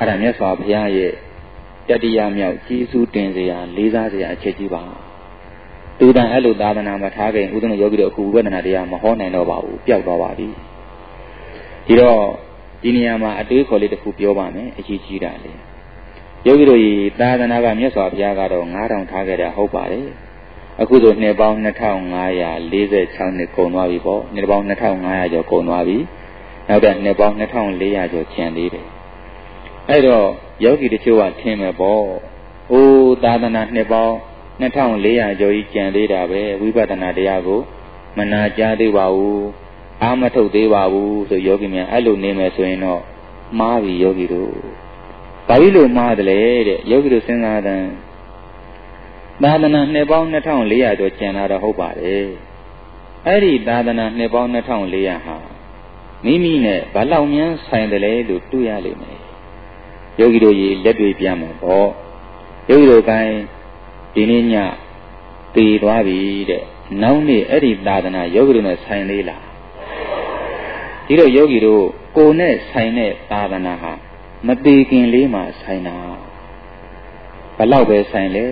အဲ့ဒါမြတ်စွာဘုရားရဲ့တတိယမြောက်ကြီးစုတင်စရာလေးစားစရာအချက်ကြီးပါသူတန်အဲ့လိုသာသနာမှာထားခဲ့ဦးဇင်းတို့ယောဂီတို့အခုဝိပဿနာတရားမဟောနိုင်တော့ပါဘူးပျောက်သွားပါပြီဒီတော့ဒီနေရာမှာအတွေးခေါ်လေးတစ်ခုပြောပါမယ်အရေးကြီးတာလေယောဂီတို့ဤသာသနာကမြတ်စွာဘုရားကတော့9000ထားခဲ့တာဟုတ်ပါတယ်အခုဆိုနှစ်ပေါင်း2546နှစ်ကုန်သွားပြီပေါ့နှစ်ပေါင်း2500ကျော်ကုန်သွားပြီနောက်တဲ့နှစ်ပေါင်း2400ကျော်ကျန်သေးတယ်အဲ့တော့ယောဂီတချို့ကထင်မယ်ပေါ့အိုးသာသနာနှစ်ပေါင်း2400ကျော်ကြီးကျန်သေးတာပဲဝိပဿနာတရားကိုမနာကြားသေးပါဘူးအာမထုတ်သေးပါဘူးဆိုယောဂီများအဲ့လိုနေမယ်ဆိုရင်တော့မှားပြီယောဂီတို့ဘာဖြစ်လို့မှားတယ်လဲတဲ့ယောဂီတို့စဉ်းစားတဲ့သာသနာနှစ်ပေါင်း2400ကျော်ကျန်လာတော့ဟုတ်ပါတယ်အဲ့ဒီသာသနာနှစ်ပေါင်း2400ဟာမိမိနဲ့ဘလောက်များဆိုင်တယ်လဲလို့တွေးရလိမ့်မယ်ယောဂီတို့ရေလက်တွေပြန်မှာပေါ့ယောဂီတို့ကိုင်းဒီနေ့ညတည်သွားပြီတဲ့နောက်နေ့အဲ့ဒီသာသနာယောဂီတို့နဲ့ဆိုင်သေးလားဒီတော့ယောဂီတို့ကိုယ်နဲ့ဆိုင်တဲ့သာသနာဟာမသေးခင်လေးမှဆိုင်တာဘလောက်ပဲဆိုင်လဲ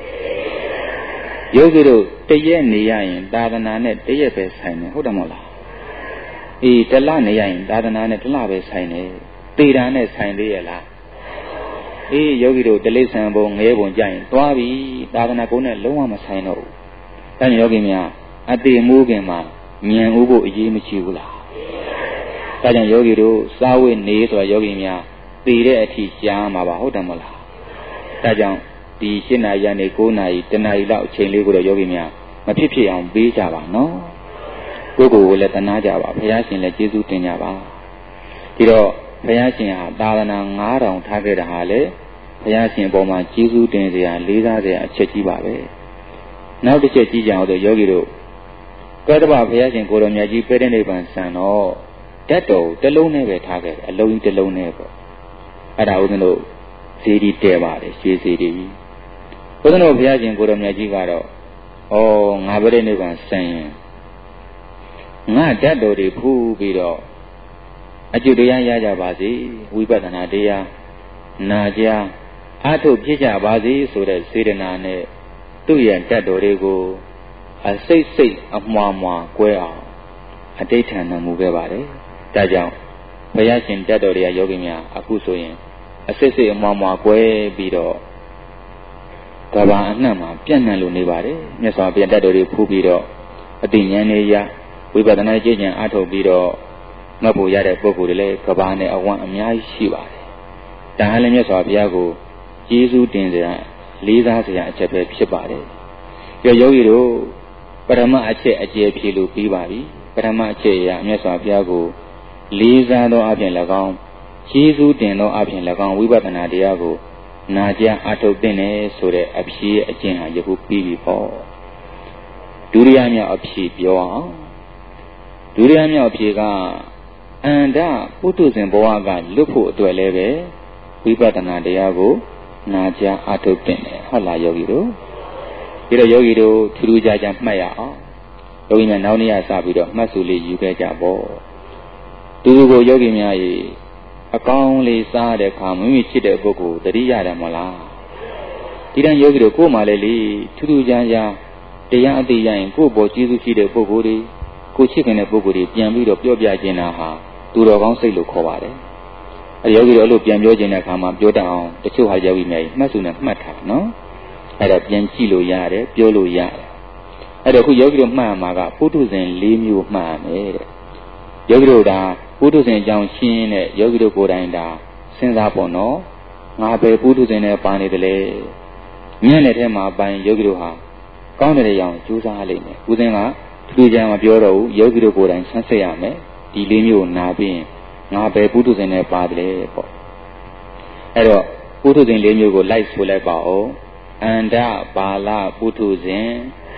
ယောဂီတို့တရက်နေရရင်သာသနာနဲ့တရက်ပဲဆိုင်တယ်ဟုတ်တယ်မဟုတ်လားအေးတလနေရရင်သာသနာနဲ့တလပဲဆိုင်တယ်သေတာနဲ့ဆိုင်သေးရဲ့လားအေးယောဂီတို့တိလိစ္ဆာန်ဘုံငရဲဘုံကြရင်သွားပြီသာသနာကိုနဲ့လုံးဝမဆိုင်တော့ဘူးဒါကြောင့်ယောဂီများအတေမူးခင်မှာဉာဏ်ဥဖို့အရေးမကြီးဘူးလားဒါကြောင့်ယောဂီတို့စာဝိနေဆိုတာယောဂီများသေတဲ့အထိကြားမှာပါဟုတ်တယ်မဟုတ်လားဒါကြောင့်ဒီ7နာရီကနေ9နာရီ10နာရီလောက်အချိန်လေးကိုတော့ယောဂီများမဖြစ်ဖြစ်အောင်ပေးကြပါနော်ကိုယ့်ကိုယ်ကိုလည်းတနာကြပါဘုရားရှင်လည်းကျေးဇူးတင်ကြပါဒီတော့ဘုရားရှင်ဟာသာသနာ9000ထားခဲ့တာဟာလေဘုရားရှင်အပေါ်မှာကျေးဇူးတင်စရာလေးစားစရာအချက်ကြီးပါပဲနောက်တစ်ချက်ကြည့်ကြအောင်ဆိုယောဂီတို့ကတ္တဗဘုရားရှင်ကိုယ်တော်မြတ်ကြီးပဲတဲ့နိဗ္ဗာန်ဆံတော့ဓာတ်တော်တစ်လုံးနဲ့ပဲထားခဲ့တယ်အလုံးကြီးတစ်လုံးနဲ့ပေါ့အဲ့ဒါဦးဇင်းတို့ဇေဒီတဲပါတယ်ရွှေဇေဒီဦးဇင်းတို့ဘုရားရှင်ကိုယ်တော်မြတ်ကြီးကတော့ဩငါပဲတဲ့နိဗ္ဗာန်ဆံရင်ငါဓာတ်တော်တွေဖူးပြီးတော့အကျိုးတရားရကြပါစေဝိပဿနာတရားနာကြအားထုတ်ဖြစ်ကြပါစေဆိုတဲ့စေတနာနဲ့သူ့ရဲ့ဓာတ်တော်တွေကိုအစိတ်စိတ်အမွှားမွှားကွဲအောင်အဋိဋ္ဌာန်တော်မူခဲ့ပါတယ်ဒါကြောင့်ဘုရားရှင်ဓာတ်တော်တွေကယောဂီများအခုဆိုရင်အစိတ်စိတ်အမွှားမွှားကွဲပြီးတော့ကဘာအနှံ့မှာပြန့်နှံ့လို့နေပါတယ်မြတ်စွာဘုရားဓာတ်တော်တွေဖူးပြီးတော့အသိဉာဏ်နဲ့ရဝိပဿနာကျင့်ကြံအားထုတ်ပြီးတော့မတ်ဖို့ရတဲ့ပုဂ္ဂိုလ်တွေလည်းကဘာနဲ့အဝမ်းအများကြီးရှိပါတယ်ဒါဟာလည်းမြတ်စွာဘုရားကိုကျေးဇူးတင်စရာလေးစားစရာအချက်ပဲဖြစ်ပါတယ်ယောဂီတို့ပထမအချက်အကျေဖြေလို့ပြီးပါပြီပထမအချက်အရမြတ်စွာဘုရားကိုလေးစားသောအပြင်၎င်းကျေးဇူးတင်သောအပြင်၎င်းဝိပဿနာတရားကိုနာကြားအားထုတ်တဲ့ဆိုတဲ့အဖြေအကျင့်ဟာယခုပြီးပြီပေါ့ဒုတိယမြောက်အဖြေပြောအောင်ဒုတိယမြောက်အဖြေကအန္တပုထုဇဉ်ဘဝကလွတ်ဖို့အတွက်လည်းပဲဝိပဿနာတရားကိုနာကြားအားထုတ်တဲ့ဟုတ်လားယောဂီတို့ဒီတော့ယောဂီတို့ထူးထူးခြားခြားမှတ်ရအောင်ယောဂီများနောက်နေ့စပြီးတော့မှတ်စုလေးယူခဲ့ကြပေါ့သူတို့ကိုယောဂီများရေအကောင်းလေးစားတဲ့အခါမိမိချစ်တဲ့ပုဂ္ဂိုလ်သတိရတယ်မလားဒီတန်းယောဂီတို့ကိုယ်မှလည်းလေထူးထူးခြားခြားတရားအသိရရင်ကိုယ့်ဘောကျေးဇူးရှိတဲ့ပုဂ္ဂိုလ်တွေကိုချစ်ခင်တဲ့ပုဂ္ဂိုလ်တွေပြန်ပြီးတော့ပြောပြခြင်းတာဟာသူတော်ကောင်းစိတ်လို့ခေါ်ပါတယ်အဲယောဂီတို့အဲ့လိုပြန်ပြောခြင်းတဲ့အခါမှာပြောတတ်အောင်တချို့ဟာယောဂီများမှတ်စုနဲ့မှတ်ထားနော်အဲ့ဒါပြန်ကြည့်လို့ရတယ်ပြောလို့ရတယ်အဲ့တော့ခုယောဂီတို့မှတ်ရမှာကပုထုဇဉ်၄မျိုးမှတ်ရမယ်တဲ့ယောဂီတို့ဒါပုထုဇဉ်အကြောင်းရှင်းတဲ့ယောဂီတို့ကိုယ်တိုင်ဒါစဉ်းစားပေါ့နော်ငါပဲပုထုဇဉ်နဲ့ပါနေတယ်လေညံ့တဲ့ထဲမှာပိုင်ယောဂီတို့ဟာကောင်းတဲ့ရောင်ကြိုးစားလိမ့်မယ်ဦးဇင်းကထူးခြားမပြောတော့ဘူးယောဂီတို့ကိုယ်တိုင်ဆန်းစစ်ရမယ်ဒီ၄မျိုးကိုနာပြီးရင်ငါပဲပုထုဇဉ်နဲ့ပါတယ်ပေါ့အဲ့တော့ပုထုဇဉ်၄မျိုးကိုလိုက်ဆိုလိုက်ပါဦးအန္တဘာလပုထုဇဉ်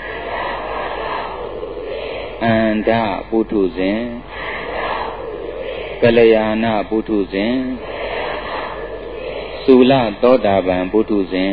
အန္တပုထုဇဉ်ကလျာဏပုထုဇဉ်သုလသောတာပန်ပုထုဇဉ်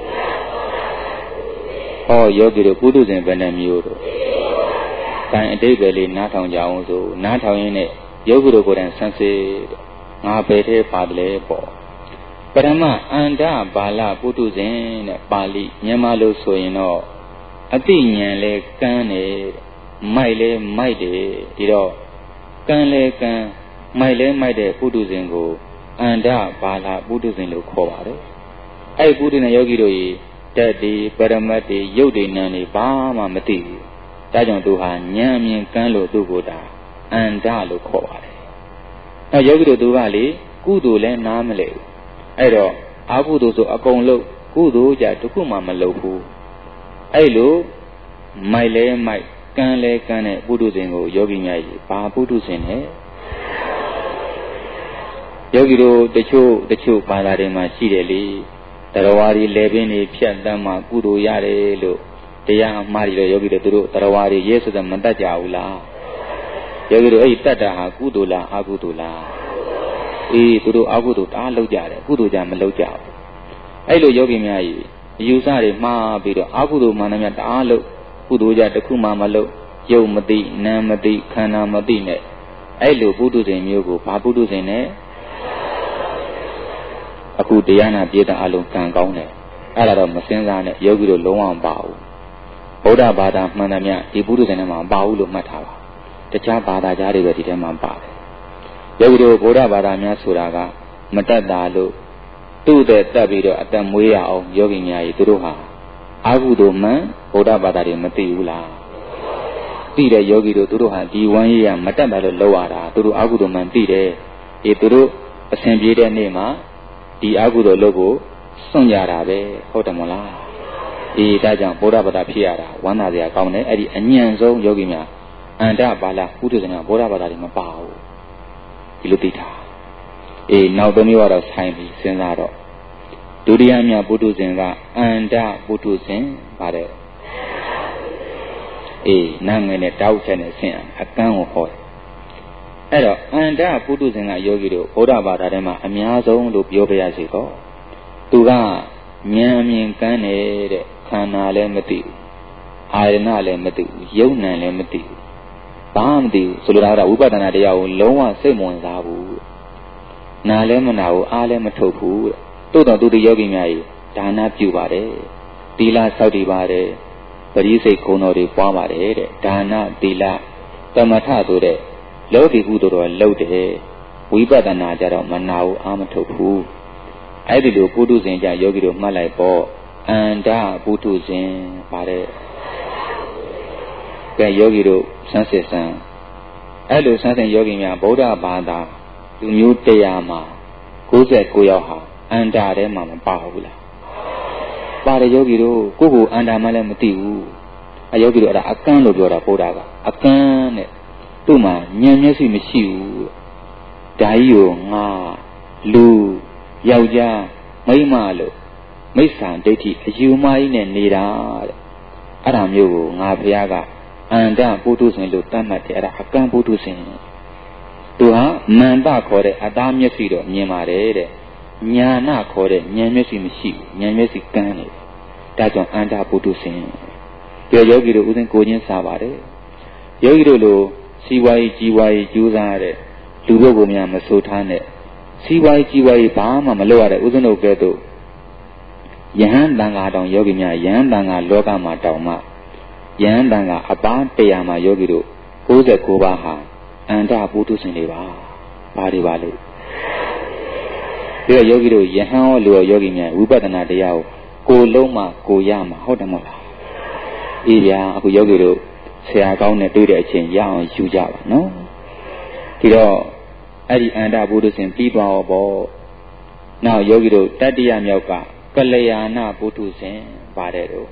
ဟောယောဂီတို့ပုထုဇဉ်ဘယ်နှမျိုးတို့ကံအတိတ်ပဲလေးနားထောင်ကြအောင်ဆိုနားထောင်ရင်းနဲ့ယောဂီတို့ကိုယ်တိုင်ဆန်းစစ်ငါဘယ်ထဲပါတယ်ပေါ့ပရမအန္တဘာလပုထုဇဉ်တဲ့ပါဠိမြန်မာလိုဆိုရင်တော့အတိညာလဲကန်းတယ်မိုက်လဲမိုက်တယ်ဒီတော့ကန်းလဲကန်းမိုက်လဲမိုက်တဲ့ပုထုဇဉ်ကိုအန္တဘာလပုထုဇဉ်လို့ခေါ်ပါတယ်အဲ့ပုထုဇဉ်ယောဂီတို့ဤဓာတ်ဒီပရမတ်ဒီရုပ်ဒီနာမ်ဒီဘာမှမသိဘူးဒါကြောင့်သူဟာဉာဏ်မြင်ကန်းလို့သူ့ကိုဒါအန္တလို့ခေါ်ပါတယ်နောက်ယောဂီတို့သူကလေကုသိုလ်လဲနားမလဲဘူးအဲ့တော့အာကုသိုလ်ဆိုအကုန်လုံးကုသိုလ်ကြတစ်ခုမှမလုပ်ဘူးအဲ့လိုမိုက်လဲမိုက်ကန်းလဲကန်းတဲ့ပုထုဇဉ်ကိုယောဂီများကြီးဘာပုထုဇဉ်လဲယောဂီတို့တချို့ဘာသာတွေမှာရှိတယ်လေတရားဝါဒီလေပင်တွေဖြတ်တမ်းမှကုသိုလ်ရတယ်လို့တရားအမှားတွေယောဂီတို့သူတို့တရားဝါဒီရဲဆိုတဲ့မတတ်ကြဘူးလားယောဂီတို့အဲ့ဒီတတ်တာဟာကုသိုလ်လားအကုသိုလ်လားအေးသူတို့အကုသိုလ်တားလုပ်ကြတယ်ကုသိုလ်ကြမလုပ်ကြဘူးအဲ့လိုယောဂီများကြီးအယူဆတွေမှားပြီးတော့အကုသိုလ်မှန်တယ်များတားလို့ကုသိုလ်ကြတစ်ခုမှမလုပ်ရုပ်မသိနာမ်မသိခန္ဓာမသိနဲ့အဲ့လိုပုထုဇဉ်မျိုးကိုဘာပုထုဇဉ်နဲ့အခုတရားနာပြေတာအလုံးကံကောင်းတယ်အဲ့ဒါတော့မစင်စားနဲ့ယောဂီတို့လုံးဝမပါဘူးဗုဒ္ဓဘာသာမှန်တယ်များဒီပုထုဇဉ်ထဲမှာမပါဘူးလို့မှတ်ထားပါတခြားဘာသာကြားတွေပဲဒီထဲမှာပါတယ်ယောဂီတို့ဗုဒ္ဓဘာသာများဆိုတာကမတတ်တာလို့သူ့တဲ့တက်ပြီးတော့အတမွေးရအောင်ယောဂီများကြီးသူတို့ဟာအာဟုတုမှန်ဗုဒ္ဓဘာသာတွေမသိဘူးလားသိတဲ့ယောဂီတို့သူတို့ဟာဒီဝမ်းရည်ရမတတ်တာလို့လောက်ရတာသူတို့အာဟုတုမှန်သိတယ်အေးသူတို့အစဉ်ပြေးတဲ့နေ့မှာဒီအာဟုတုလို့ကိုစွန့်ကြတာပဲဟုတ်တယ်မလားအေးဒါကြောင့်ဗုဒ္ဓဘာသာဖြစ်ရတာဝမ်းသာစရာကောင်းတယ်အဲ့ဒီအညံ့ဆုံးယောဂီများအန္တဘာလပုထုဇဉ်ကဗုဒ္ဓဘာသာတွေမပါဘူးဒီလိုသိတာအေးနောက်တစ်မျိုးကတော့ဆိုင်ပြီးစဉ်းစားတော့ဒုတိယမြတ်ပုထုဇဉ်ကအန္တပုထုဇဉ်ပါတယ်အေးနာငယ်နဲ့တောက်ချက်နဲ့ဆင်းအကန်းကိုဟောတယ်အဲ့တော့အန္တပုထုဇဉ်ကယောဂီတို့ဗုဒ္ဓဘာသာထဲမှာအများဆုံးလို့ပြောပြရစီတော့သူကဉာဏ်အမြင်ကန်းနေတဲ့ခန္ဓာလည်းမသိဘူးအာရဏလည်းမသိဘူးယုံနံလည်းမသိဘူးဘာမှမသိဘူးဆိုလိုတာကဝိပဿနာတရားကိုလုံးဝစိတ်မဝင်စားဘူးနာလည်းမနာဘူးအားလည်းမထုတ်ဘူးတိုးတော်သူတယောဂီများကြီးဒါနပြုပါတယ်သီလစောင့်တည်ပါတယ်ပရိစိတ်ခုံတော်တွေပွားပါတယ်တဲ့ဒါနသီလသမထဆိုတဲ့လောကီကုသိုလ်တော်လုပ်တယ်ဝိပဿနာကြတော့မနာဘူးအားမထုတ်ဘူးအဲ့ဒီလိုပုထုဇဉ်ကြယောဂီတို့မှတ်လိုက်ပေါ့အန္တပုထုဇဉ်ပါတယ်ကဲယောဂီတို့စမ်းစစ်စမ်းအဲ့လိုစမ်းစစ်ယောဂီများဗုဒ္ဓဘာသာလူမျိုးတရားမှာ69ယောက်ဟာအန္တထဲမှာမပါဘူးလားပါတယ်ယောဂီတို့ကိုယ့်ကိုအန္တမှလည်းမသိဘူးအယောဂီတို့အဲ့ဒါအကန်းလို့ပြောတာဗုဒ္ဓကအကန်းတဲ့သူ့မှာဉာဏ်မျက်စိမရှိဘူးဓာကြီးကိုငါလူယောက်ျားမိန်းမလို့မိစ္ဆာဒိဋ္ဌိအယူမှားကြီးနဲ့နေတာတဲ့အဲ့ဒါမျိုးကိုငါဘုရားကအန္တပုထုဇဉ်လို့တတ်မှတ်တယ်အဲ့ဒါအကန်းပုထုဇဉ်သူဟာမန္တခေါ်တဲ့အသားမျက်စိတော့မြင်ပါတယ်တဲ့ညာနာခေါ်တဲ့ဉာဏ်မျက်စိမရှိဘူးဉာဏ်မျက်စိကန်းနေဒါကြောင့်အန္တပုထုဇဉ်ပြောယောဂီတို့ဥစဉ်ကိုချင်းစားပါတယ်ယောဂီတို့လိုစီဝါရေးကြီးဝါရေးကျိုးစားတဲ့လူတို့ကိုများမဆိုးထားနဲ့စီဝါရေးကြီးဝါရေးဘာမှမလုပ်ရတဲ့ဥစဉ်တို့ကဲ့သို့ယဟန်တန်ဃာတောင်ယောဂီများယဟန်တန်ဃာလောကမှာတောင်မှယဟန်တန်ဃာအပန်း100မှာယောဂီတို့69ပါးဟာအန္တပုထုဇဉ်တွေပါဘာတွေပါလဲဒီယောဂီတို့ယဟန်ရောလူရောယောဂီများဝိပဿနာတရားကိုလုံးမှကိုရမှာဟုတ်တယ်မဟုတ်လားအေးဗျာအခုယောဂီတို့ဆရာကောင်းနဲ့တွေ့တဲ့အချိန်ရအောင်ယူကြပါနော်ဒီတော့အဲ့ဒီအန္တပုထုဇဉ်ပြီးသွားတော့ပေါ့နောက်ယောဂီတို့တတ္တိယမြောက်ကကလျာဏပုထုဇဉ်ပါတယ်တော့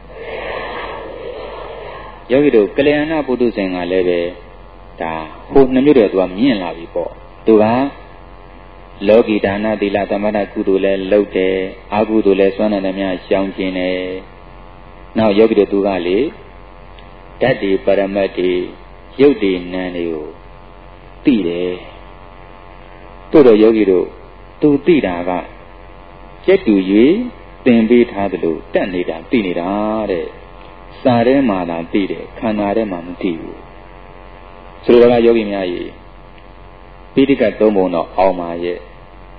ယောဂီတို့ကလျာဏပုထုဇဉ်ကလည်းပဲဒါဟိုနှစ်မျိုးတည်းသူကမြင့်လာပြီပေါ့သူကလောကီဒါနသီလသမထကုသိုလ်လည်းလုပ်တယ်အာကုသိုလ်လည်းစွမ်းနိုင်တယ်များရှောင်ကျင်တယ်နောက်ယောဂီတို့သူကလေဓာတ်တွေပရမတ်တွေရုပ်တွေနာမ်တွေကိုသိတယ်တို့တော့ယောဂီတို့သူသိတာကကျက်တူ၍သင်ပေးထားသလိုတက်နေတာသိနေတာတဲ့စာထဲမှာသာသိတယ်ခန္ဓာထဲမှာမသိဘူးဆိုတော့ကယောဂီများကြီးပိဋကတ်3ပုံတော့အောင်ပါရဲ့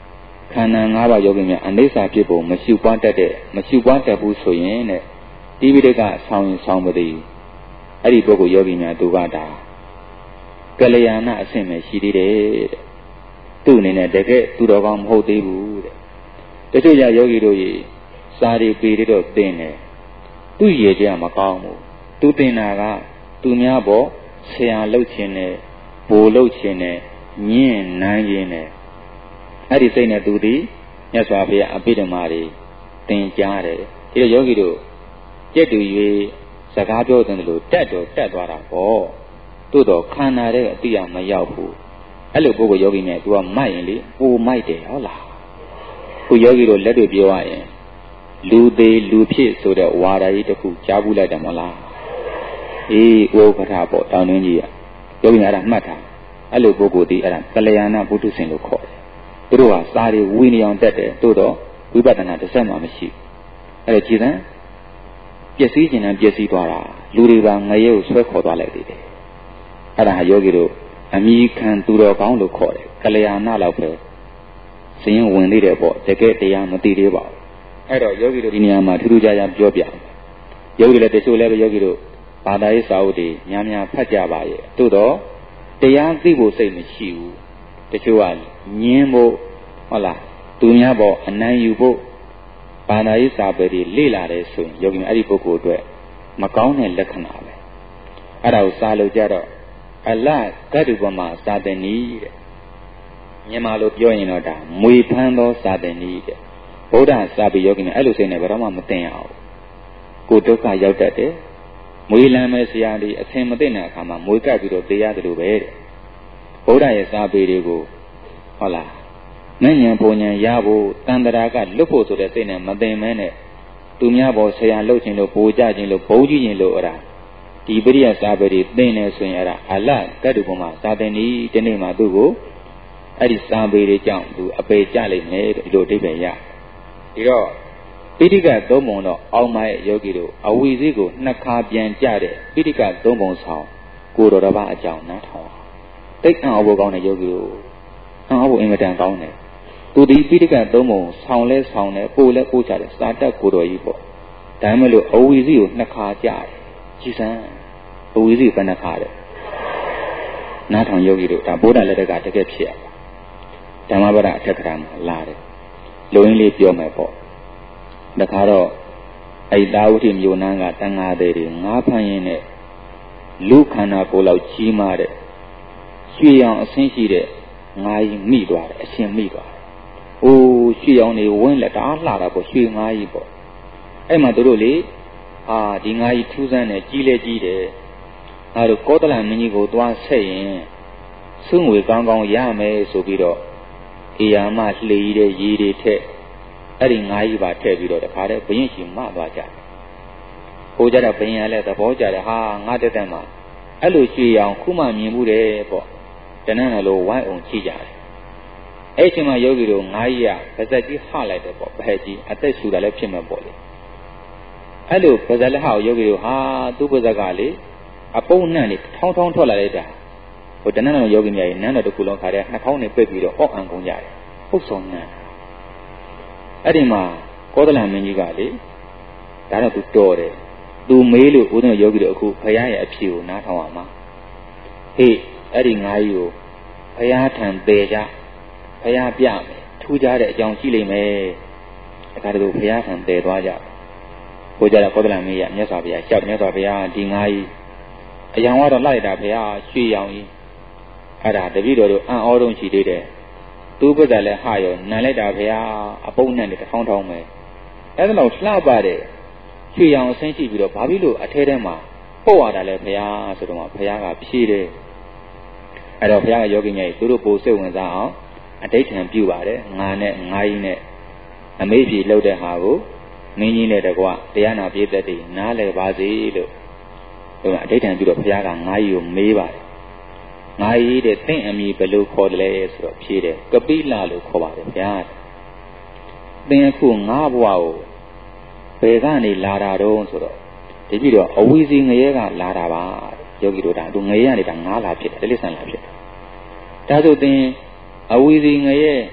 ခန္ဓာ၅ပါးယောဂီများအနိစ္စဖြစ်ပုံမရှိပွားတတ်တဲ့မရှိပွားတတ်ဘူးဆိုရင်တဲ့တိပိဋကဆောင်းရင်ဆောင်းမသိအဲ့ဒီပုဂ္ဂိုလ်ယောဂီများသူကဒါကလျာဏအဆင့်ပဲရှိသေးတယ်တဲ့သူ့အနေနဲ့တကယ်သူတော်ကောင်းမဟုတ်သေးဘူးတဲ့တချို့ယောဂီတို့ကြီးစာရီပေတွေတော့သင်တယ်သူ့ရည်ကြမကောင်းဘူးသူသင်တာကသူများပေါ်ဆရာလှုပ်ခြင်းနဲ့ဘိုလ်လှုပ်ခြင်းနဲ့ညင့်နန်းခြင်းနဲ့အဲ့ဒီစိတ်နဲ့သူသည်မြတ်စွာဘုရားအပိဓမ္မာတွေသင်ကြားတယ်ဒီလိုယောဂီတို့ကြက်တူ၍စကားပြောတဲ့လို့တက်တော့တက်သွားတာပေါ့သို့တော့ခန္ဓာတဲ့အတိအမရောက်ဘူးအဲ့လိုပုဂ္ဂိုလ်ယောဂီများ तू ကမိုက်ရင်လေပိုမိုက်တယ်ဟုတ်လားခုယောဂီတို့လက်တွေ့ပြောရရင်လူသေးလူဖြစ်ဆိုတဲ့ဝါဒကြီးတစ်ခုကြားဘူးလိုက်တယ်မလားအေးဥပ္ပခါပေါ့တောင်းတွင်းကြီးကယောဂီများအဲ့ဒါမှတ်ထားအဲ့လိုပုဂ္ဂိုလ်ဒီအဲ့ဒါကလျာဏပုထုဇဉ်လို့ခေါ်တယ်သူတို့ကစာတွေဝိနည်းအောင်တက်တယ်သို့တော့ဝိပဿနာတစ်ဆက်မှမရှိအဲ့ဒါကြည်စမ်းပျက်စီးခြင်းနဲ့ပျက်စီးသွားတာလူတွေပါငရဲကိုဆွဲခေါ်သွားလိုက်သေးတယ်အဲ့ဒါဟာယောဂီတို့အမိခံသူတော်ကောင်းလို့ခေါ်တယ်ကလျာဏလောက်ပဲစရင်ဝင်သေးတယ်ပေါ့တကယ်တရားမသိသေးပါဘူးအဲ့တော့ယောဂီတို့ဒီနေရာမှာထူးထူးခြားခြားပြောပြယောဂီလည်းတချို့လည်းပဲယောဂီတို့ဘာသာရေးစာအုပ်တွေများများဖတ်ကြပါရဲ့သို့တော့တရားသိဖို့စိတ်မရှိဘူးတချို့ကညင်းဖို့ဟုတ်လားသူများပေါ်အနိုင်ယူဖို့ဘာသာရေးစာပေတွေလေ့လာတယ်ဆိုရင်ယောဂီများအဲ့ဒီပုဂ္ဂိုလ်အတွက်မကောင်းတဲ့လက္ခဏာပဲအဲ့ဒါကိုစာလို့ကြတော့အလကတ္တုပမာစာတဏီတဲ့မြန်မာလိုပြောရင်တော့ဒါမွေဖန်းသောစာတဏီတဲ့ဗုဒ္ဓစာပေယောဂီများအဲ့လိုစိတ်နဲ့ဘယ်တော့မှမသိအောင်ကိုဒုက္ခရောက်တတ်တယ်မွေလမ်းမဲ့ဆရာလေးအထင်မသိတဲ့အခါမှာမွေကပ်ပြီးတော့တရားတယ်လို့ပဲတဲ့ဗုဒ္ဓရဲ့စာပေတွေကိုဟုတ်လားဉာဏ်ဉာဏ်ပုံဉာဏ်ရဖို့တန်တရာကလွတ်ဖို့ဆိုတဲ့စိတ်နဲ့မသိမဲနဲ့သူများပေါ်ဆရာလှုပ်ခြင်းလို့ပိုကြခြင်းလို့ဘုံကြီးခြင်းလို့အဲ့ဒါဒီပရိယစာပေတွေသိနေဆိုရင်အဲ့ဒါအလကတ္တုပမာစာသင်ဤဒီနေ့မှသူ့ကိုအဲ့ဒီစာပေတွေကြောင့်သူအပေကြလိမ့်မယ်ဒီလိုအဓိပ္ပာယ်ရဒီတော့ပိဋကသုံးပုံတော့အောင်မရဲ့ယောဂီတို့အဝိဇ္ဇိကိုနှစ်ခါပြန်ကြတဲ့ပိဋကသုံးပုံဆောင်ကိုတော်တစ်ပါးအကြောင်းနားထောင်တိတ်အောင်ဖို့ကောင်းတဲ့ယောဂီတို့အောင်ဖို့အင်မတန်ကောင်းတယ်သူဒီပိဋကသုံးပုံဆောင်လဲဆောင်တယ်ပို့လဲပို့ကြတယ်စာတက်ကိုတော်ကြီးပေါ့ဒါမှမဟုတ်အဝိဇ္ဇိကိုနှစ်ခါကြတယ်ကြည်စမ်းအဝိဇ္ဇိဘယ်နှခါလဲနားထောင်ယောဂီတို့ဒါဗုဒ္ဓလက်ထက်ကတကယ်ဖြစ်ရဓမ္မပဒအထက်ကရာမှာလာတယ်လူရင်းလေးပြောမယ်ပေါ့တခါတော့အဲ့တာဝတိမြို့နန်းကတန်ဃာတွေငါးဖမ်းရင်းနဲ့လူခန္ဓာကိုယ်လောက်ကြီးမားတဲ့ရွှေရောင်အဆင်းရှိတဲ့ငါးကြီးမိသွားတယ်အရှင်မိသွားတယ်။အိုးရွှေရောင်တွေဝင်းလက်တအားလှတာပေါ့ရွှေငါးကြီးပေါ့အဲ့မှာတို့လေဒီငါးကြီးထူးဆန်းတယ်ကြီးလဲကြီးတယ်ငါတို့ကောသလမင်းကြီးကိုသွားဆက်ရင်စွန့်ငွေကောင်းကောင်းရမယ်ဆိုပြီးတော့အေယာမလှေကြီးတဲ့ရေတွေထက်အဲ့ဒီငါးကြီးပါထည့်ပြီးတော့တခါတည်းဘယင်းရှင်မသွားကြတယ်။ဟိုကြတော့ဘယင်းကလည်းသဘောကျတယ်ငါတက်တက်မှာအဲ့လိုရွှေရောင်ခုမှမြင်မှုတယ်ပေါ့တနန်းလိုဝိုင်းအောင်ကြည့်ကြတယ်။အဲ့ချိန်မှာယောဂီတို့ငါးကြီးကပါဇက်ကြီးဟလိုက်တယ်ပေါ့ဘဲကြီးအသက်ရှူတာလည်းဖြစ်မှာပေါ့လေ။အဲ့လိုပါဇက်လက်ဟကိုယောဂီတို့သူ့ပါဇက်ကလေအပုံနှံ့နေထောင်းထောင်းထွက်လာလိုက်တာဟိုတနန်းလိုယောဂီများကြီးနန်းတော်တစ်ခုလုံးခါတဲ့နှာခေါင်းနဲ့ပိတ်ပြီးတော့အော့အံကုန်ကြတယ်။ဟုတ်ဆုံးနန်းအဲ့ဒီမှာကောသလမင်းကြီးကလေဒါတော့သူတော်တယ်သူမေးလို့ဦးဇင်းယောဂီတို့အခုဘုရားရဲ့အဖြေကိုနားထောင်အောင်ပါဟေးအဲ့ဒီငါးကြီးကိုဘုရားထံပေကြဘုရားပြမယ်ထူးခြားတဲ့အကြောင်းရှိလိမ့်မယ်အခါတူဘုရားထံပေသွားကြဟိုကြတော့ကောသလမင်းကြီးကမြတ်စွာဘုရားရှောက်မြတ်စွာဘုရားဒီငါးကြီးအယောင်ကတော့လိုက်တာဘုရားရွှေရောင်ကြီးအဲ့ဒါတပည့်တော်တို့အံ့ဩတုံးရှိသေးတယ်သူ့ဘက်ကလည်းဟာရောနန်လိုက်တာဘုရားအပုံနဲ့တစ်ထောင်းထောင်းပဲအဲ့ဒါတော့လှပတယ်ရွှေရောင်အဆင်းရှိပြီးတော့ဘာဖြစ်လို့အထဲထဲမှာပို့ရတာလဲဘုရားဆိုတော့ဘုရားကဖြေတယ်အဲ့တော့ဘုရားကယောဂီများကြီးသူတို့ပို့စိတ်ဝင်စားအောင်အဋိဋ္ဌံပြုပါတယ်ငါနဲ့ငါးကြီးနဲ့အမေးဖြေလှုပ်တဲ့ဟာကိုမင်းကြီးနဲ့တကွတရားနာပြည့်တဲ့တည်းနားလည်ပါစေလို့အဋိဋ္ဌံပြုတော့ဘုရားကငါးကြီးကိုမေးပါတယ်ငါကြီးတဲ့သင်အမိဘယ်လိုခေါ်တယ်လဲဆိုတော့ဖြေတယ်ကပိလလို့ခေါ်ပါတယ်ဗျာသင်အခုငါးဘဝကိုဘယ်ကနေလာတာတော့ဆိုတော့ဒီပြီးတော့အဝီစီငရဲကလာတာပါယောဂီတို့ဒါသူငရဲကနေဒါငါးလာဖြစ်တယ်တိရစ္ဆာန်လာဖြစ်တယ်ဒါဆိုသင်အဝီစီငရဲ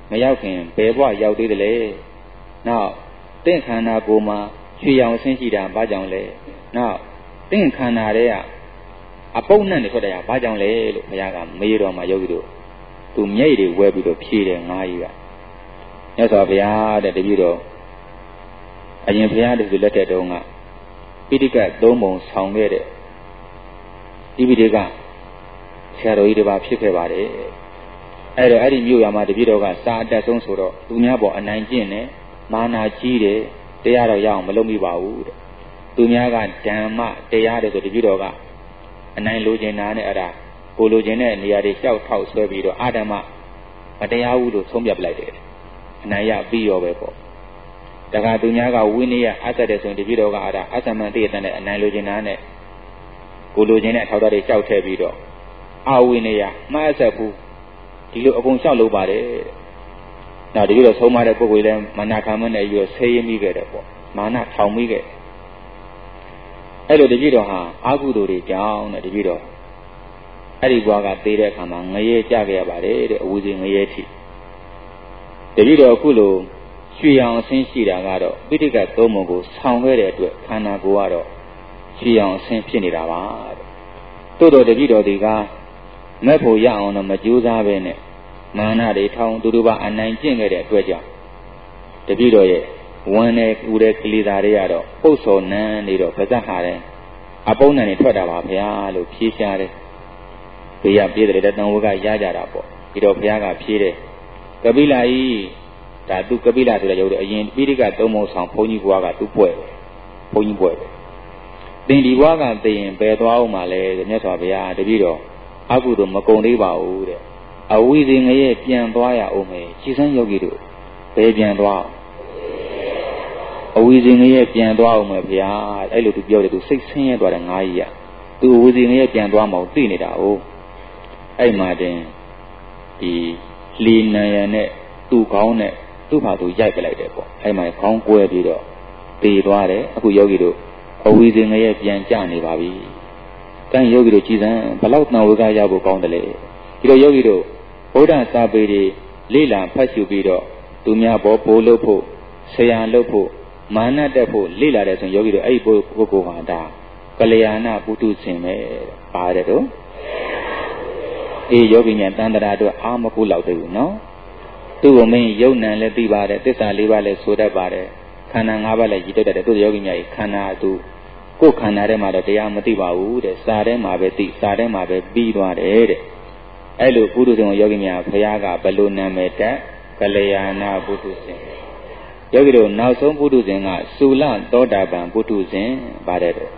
မရောက်ခင်ဘယ်ဘဝရောက်သေးတယ်လဲနောက်တင့်ခန္ဓာကိုယ်မှာရွှေရောင်ဆင်းရှိတာဘာကြောင့်လဲနောက်တင့်ခန္ဓာတွေကအပုပ်နဲ့ထွက်တယ်ဘာကြောင့်လဲလို့ဘုရားကမေးတော်မှာယောဂီတို့သူမျက်ရည်တွေဝဲပြီးတော့ဖြေတယ်ငါးကြီးကမြတ်စွာဘုရားတဲ့တပည့်တော်အရင်ဘုရားတည်းလက်ထက်တုန်းကပိဋကတ်သုံးပုံဆောင်ခဲ့တဲ့ဒီပိဋကဆရာတော်ကြီးတစ်ပါးဖြစ်ခဲ့ပါတယ်အဲ့ဒီမြို့ရမှာတပည့်တော်ကစာအတက်ဆုံးဆိုတော့သူများပေါ်အနိုင်ကျင့်တယ်မာနာကြီးတယ်တရားတော်ရအောင်မလုပ်မိပါဘူးတဲ့သူများကဓမ္မတရားတယ်ဆိုတပည့်တော်ကအနိုင်လိုချင်တာနဲ့အဲ့ဒါကိုလိုချင်တဲ့နေရာတွေလျှောက်ထောက်ဆွဲပြီးတော့အာဓမ္မမတရားဘူးလို့ဆုံးဖြတ်ပလိုက်တယ်အနိုင်ရပြီးရောပဲပေါ့တခါသူများကဝိနည်းအဆက်တယ်ဆိုရင်တပည့်တော်ကအဲ့ဒါအသမန်တည့်တဲ့အနိုင်လိုချင်တာနဲ့ကိုလိုချင်တဲ့အထောက်အထားတွေလျှောက်ထည့်ပြီးတော့အဝိနည်းမှားအဆက်ဘူးဒီလိုအကုန်လျှောက်လုပ်ပါတယ်နောက်တပည့်တော်ဆုံးမတဲ့ပုဂ္ဂိုလ်လည်းမာနခံမနဲ့ယူဆဲရမိခဲ့တယ်ပေါ့မာနထောင်မိခဲ့အဲ့လိုတပည့်တော်ဟာအာဟုသူတွေကြောင်းတဲ့တပည့်တော်အဲ့ဒီဘွားကသေးတဲ့အခါမှာငရဲကြခဲ့ရပါတယ်တဲ့အဝီစီငရဲထိတပည့်တော်အခုလိုရွှေရောင်အဆင်းရှိတာကတော့ပိဋကတ်သုံးပုံကိုဆောင်ခဲ့တဲ့အတွက်ခန္ဓာကိုယ်ကတော့ရွှေရောင်အဆင်းဖြစ်နေတာပါတဲ့တိုးတော်တပည့်တော်ဒီကမဲ့ဖို့ရအောင်တော့မကြိုးစားပဲနဲ့မာနတွေထောင်သူတို့ကအနိုင်ကျင့်ခဲ့တဲ့အတွက်ကြောင့်တပည့်တော်ရဲ့ဝမ်းနဲ့ကူတဲ့ကလေးသားတွေကတော့ပုတ်စော်နန်းနေတော့ပါဇက်ဟာတယ်အပုံးနံနေထွက်တာပါဗျာလို့ဖြေးရှားတယ်ဘေးရပြေးတယ်တန်ဝကရကြတာပေါ့ဒီတော့ဘုရားကဖြေးတယ်ကပိလာဤဒါသူကပိလာဆိုတဲ့ရုပ်တော့အရင်ပိဋကသုံးပုံဆောင်ဘုန်းကြီးဘွားကသူ့ပွဲဘုန်းကြီးပွဲသင်ဒီဘွားကသိရင်ဘယ်သွားအောင်မှလဲမြတ်စွာဘုရားတပည့်တော်အကုသို့မကုံသေးပါဘူးတဲ့အဝိဇ္ဇငရဲ့ပြန်သွားရအောင်မယ်ခြေစမ်းယောဂီတို့ဘယ်ပြန်သွားအဝိဇ္ဇငရဲ့ပြန်သွားအောင်မယ်ဗျာအဲ့လိုသူပြောတယ်သူစိတ်ဆင်းရဲသွားတယ်ငါးကြီးကသူအဝိဇ္ဇငရဲ့ပြန်သွားမှသိနေတာ哦အဲ့မှာတင်ဒီလီနံရံနဲ့သူ့ခေါင်းနဲ့သူ့ဘာသူရိုက်ပလိုက်တယ်ပေါ့အဲ့မှာခေါင်းကွဲပြီးတော့သေသွားတယ်အခုယောဂီတို့အဝိဇ္ဇငရဲ့ပြန်ကြနေပါပြီတန်ယောဂီတို့ကြည်စမ်းဘလောက်တန်ဝေကရဖို့ကောင်းတယ်လေဒီလိုယောဂီတို့ဗုဒ္ဓစာပေတွေလေ့လာဖတ်ရှုပြီးတော့သူများဘောဘိုးလုပ်ဖို့ဆရာလုပ်ဖို့မာနတက်ဖို့လေ့လာတယ်ဆိုရင်ယောဂီတို့အဲ့ဒီပုဂ္ဂိုလ်ဟာဒါကလျာဏပုထုဇဉ်ပဲပါတယ်တော့အေးယောဂီများတန်တရာတို့အာမကုလောက်သေးဘူးနော်သူ့ကိုမင်းယုံနံလည်းသိပါတယ်သစ္စာ၄ပါးလည်းဆိုတတ်ပါတယ်ခန္ဓာ၅ပါးလည်းရည်တတ်တယ်တို့ယောဂီများကြီးခန္ဓာသူကိုယ်ခန္ဓာထဲမှာတော့တရားမသိပါဘူးတဲ့စာထဲမှာပဲသိစာထဲမှာပဲပြီးသွားတယ်တဲ့အဲ့လိုပုထုဇဉ်ကိုယောဂီများဘုရားကဘယ်လိုနာမည်တက်ကလျာဏပုထုဇဉ်ယောဂီတို့နောက်ဆုံးပုထုဇဉ်ကသုလသောတာပန်ပုထုဇဉ်ပါတယ်တဲ့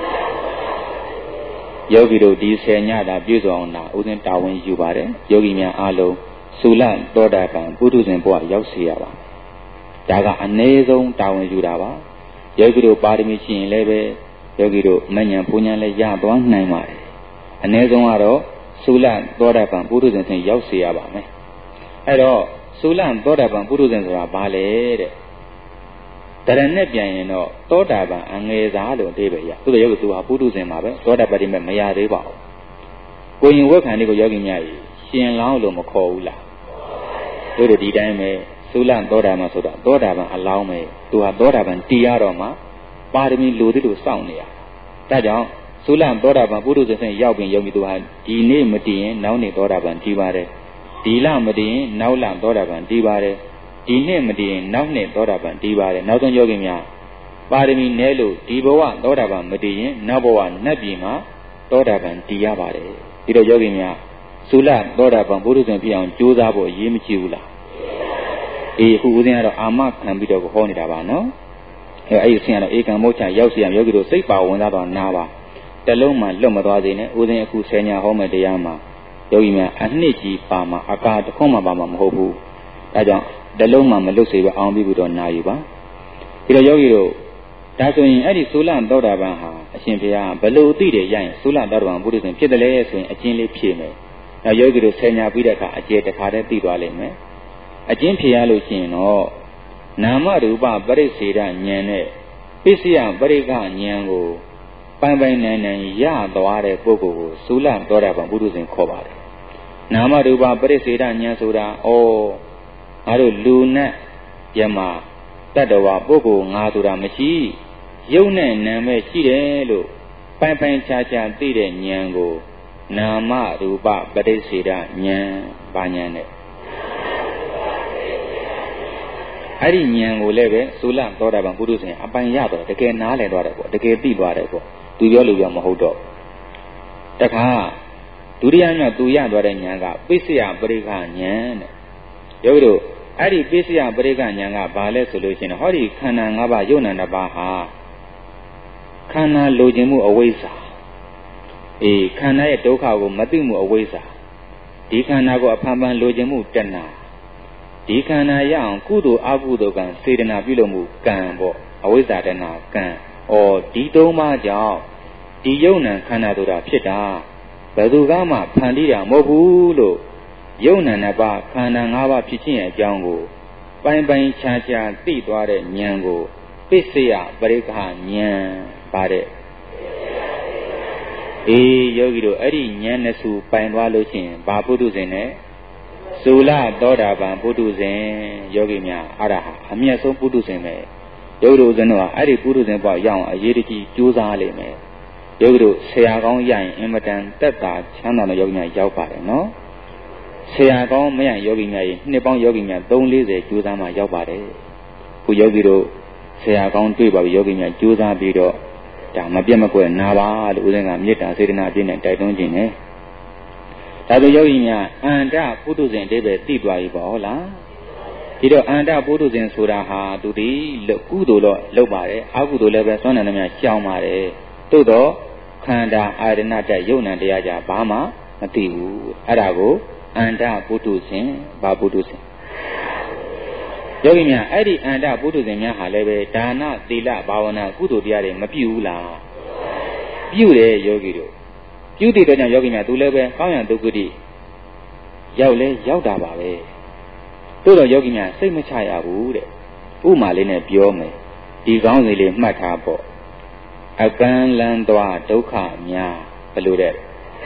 ယောဂီတို့ဒီဆယ်ညတာပြည့်စုံအောင်ဥစဉ်တာဝန်ယူပါတယ်ယောဂီများအားလုံးသုလသောတာပန်ပုထုဇဉ်ဘဝရောက်စေရပါဒါကအနည်းဆုံးတာဝန်ယူတာပါယောဂီတို့ပါရမီရှိရင်လည်းပဲယောဂီတို့မဉ္ဇဉ်ပူဉ္ဇဉ်လည်းရသွားနိုင်ပါတယ်အနည်းဆုံးကတော့သုလသောတာပန်ပုထုဇဉ်စဉ်ရောက်စေရပါမယ်အဲ့တော့သုလသောတာပန်ပုထုဇဉ်ဆိုတာဘာလဲတဲ့တရနဲ့ပြန်ရင်တော့သောတာပန်အငယ်စားလို့အဓိပ္ပာယ်ရသူတို့ယောဂီသူဟာပုထုဇဉ်မှာပဲသောတာပတိမဲ့မရသေးပါဘူးကိုရင်ဝက်ခံလေးကိုယောဂီများကြီးရှင်လောင်းလို့မခေါ်ဘူးလားတို့ဒီတိုင်းပဲသုလသောတာပန်ဆိုတာသောတာပန်အလောင်းပဲသူဟာသောတာပန်တည်ရတော့မှပါရမီလိုသလိုစောင့်နေရဒါကြောင့်သုလသောတာပန်ပုထုဇဉ်စဉ်ရောက်ပြီးယောဂီသူဟာဒီနေ့မတည်ရင်နောက်နေ့သောတာပန်တည်ပါတယ်ဒီလမတည်ရင်နောက်လသောတာပန်တည်ပါတယ်ဒီနှစ်မတည်ရင်နောက်နှစ်သောတာပန်တည်ပါတယ်နောက်ဆုံးယောဂီများပါရမီနဲလို့ဒီဘဝသောတာပန်မတည်ရင်နောက်ဘဝနတ်ပြည်မှာသောတာပန်တည်ရပါတယ်ဒီတော့ယောဂီများသုလသောတာပန်ပုထုဇဉ်ဖြစ်အောင်ကြိုးစားဖို့အရေးမကြီးဘူးလားအေးအခုဦးဇင်းကတော့အာမခံပြီးတော့ဟောနေတာပါနော်အဲ့ဒီဆင်းကတော့ဧကံမောချရောက်စီရယောဂီတို့စိတ်ပါဝင်စားတော့နာပါတလုံးမှလွတ်မသွားစေနဲ့ဦးဇင်းအခုဆယ်ညာဟောမဲ့တရားမှာယောဂီများအနှစ်ကြီးပါမှာအကာတခွန်းမှပါမှာမဟုတ်ဘူးဒါကြောင့်တလုံးမှမလွတ်စေပဲအောင်ပြီးတော့နာယူပါဒီတော့ယောဂီတို့ဒါဆိုရင်အဲ့ဒီသုလသောတာပန်ဟာအရှင်ဘုရားဘယ်လိုသိတယ်ရရင်သုလသောတာပန်ပုရိသင်ဖြစ်တယ်လဲဆိုရင်အကျဉ်းလေးဖြေမယ်နောက်ယောဂီတို့ဆယ်ညာပြီးတဲ့အခါအကျေတစ်ခါတည်းသိသွားလိမ့်မယ်အကျဉ်းဖြေရလို့ရှိရင်တော့နာမရူပပရိစ္ဆေဒဉာဏ်နဲ့ပစ္စယပရိက္ခဉာဏ်ကိုပိုင်ပိုင်နိုင်နိုင်ရသွားတဲ့ပုဂ္ဂိုလ်ကိုသုလသောတာပန်ပုရိသင်ခေါ်ပါတယ်နာမရူပပရိစ္ဆေဒဉာဏ်ဆိုတာငါတို့လူနဲ့ယမတတ္တဝါပုဂ္ဂိုလ်ငါဆိုတာမရှိယုံနဲ့နာမဲ့ရှိတယ်လို့ပိုင်ပိုင်ခြားခြားသိတဲ့ဉာဏ်ကိုနာမရူပပရိစ္ဆေဒဉာဏ်ဘာဉာဏ်နဲ့အဲ့ဒီဉာဏ်ကိုလည်းပဲသုလသောတာပန်ပုထုဇဉ်အပိုင်ရတော့တကယ်နားလည်သွားတယ်ပေါ့တကယ်သိသွားတယ်ပေါ့သူပြောလို့ပြောမဟုတ်တော့တခါဒုတိယမြောက်သူရသွားတဲ့ဉာဏ်ကပိစ္ဆယပရိက္ခဉာဏ်တဲ့ယောဂီတို့အဲ့ဒီပိစ္ဆယပရိက္ခဉာဏ်ကဘာလဲဆိုလို့ရှိရင်ဟောဒီခန္ဓာ၅ပါးယုံနာ၅ပါးဟာခန္ဓာလိုချင်မှုအဝိဇ္ဇာခန္ဓာရဲ့ဒုက္ခကိုမသိမှုအဝိဇ္ဇာဒီခန္ဓာကိုအဖန်ဖန်လိုချင်မှုတဏှာဒီခန္ဓာရအောင်ကုသိုလ်အကုသိုလ်ကံစေတနာပြုလို့မှုကံပေါ့အဝိဇ္ဇာတဏှာကံဒီသုံးပါးကြောင့်ဒီယုံနာခန္ဓာဆိုတာဖြစ်တာဘယ်သူကမှဖန်တီးတာမဟုတ်ဘူးလို့ယုံနာနှစ်ပါးခန္ဓာ၅ပါးဖြစ်ခြင်းရဲ့အကြောင်းကိုပိုင်ပိုင်ခြားခြားသိသွားတဲ့ဉာဏ်ကိုပိစ္ဆယပရိက္ခဉာဏ်ပါတဲ့ယောဂီတို့အဲ့ဒီဉာဏ်နဲ့စုပိုင်သွားလို့ရှိရင်ဘာပုထုဇဉ်နဲ့သုလသောတာပန်ပုထုဇဉ်ယောဂီများအဲ့ဒါဟာအမြတ်ဆုံးပုထုဇဉ်ပဲယောဂီတို့ဦးဇင်းတို့ကအဲ့ဒီပုထုဇဉ်ပေါ့ရအောင်အရေးတကြီးကြိုးစားလိမ့်မယ်ယောဂီတို့ဆရာကောင်းရရင်အင်မတန်တက်တာချမ်းသာတဲ့ယောဂီများရောက်ပါတယ်နော်ဆရာကောင်းမရယောဂီများနှစ်ပေါင်းယောဂီများ340ကြိုးစားမှရောက်ပါတယ်ခုယောဂီတို့ဆရာကောင်းတွေ့ပါပြီယောဂီများကြိုးစားပြီးတော့ဒါမပြတ်မကွက်နာပါလို့ဦးဇင်းကမေတ္တာစေတနာအပြည့်နဲ့တိုက်တွန်းခြင်းနဲ့ဒါဆိုယောဂီများအန္တပုထုဇဉ်အတိပ္ပယ်သိသွားပြီပေါ့ဟုတ်လားဒီတော့အန္တပုထုဇဉ်ဆိုတာဟာသူဒီကုသိုလ်တော့လုပ်ပါတယ်အကုသိုလ်လည်းပဲသွမ်းတယ်များရှောင်ပါတယ်သို့တော့ခန္ဓာအာရဏတယုံနံတရားကြဘာမှမသိဘူးအဲ့ဒါကိုအန္တပုထုဇဉ်ဘာပုထုဇဉ်ယောဂီများအဲ့ဒီအန္တပုထုဇဉ်များဟာလည်းပဲဒါနသီလဘာဝနာကုသိုလ်တရားတွေမပြုဘူးလားပြုတယ်ယောဂီတို့ပြုတဲ့အတွက်ကြောင့်ယောဂီများသူလည်းပဲကောင်းရန်ဒုက္ခတိရောက်လဲရောက်တာပါပဲတို့တော့ယောဂီများစိတ်မချရဘူးတဲ့ဥမာလေးနဲ့ပြောမယ်ဒီကောင်းစီလေးမှတ်ထားပေါ့အကန်းလန်းသွားဒုက္ခများဘယ်လိုတဲ့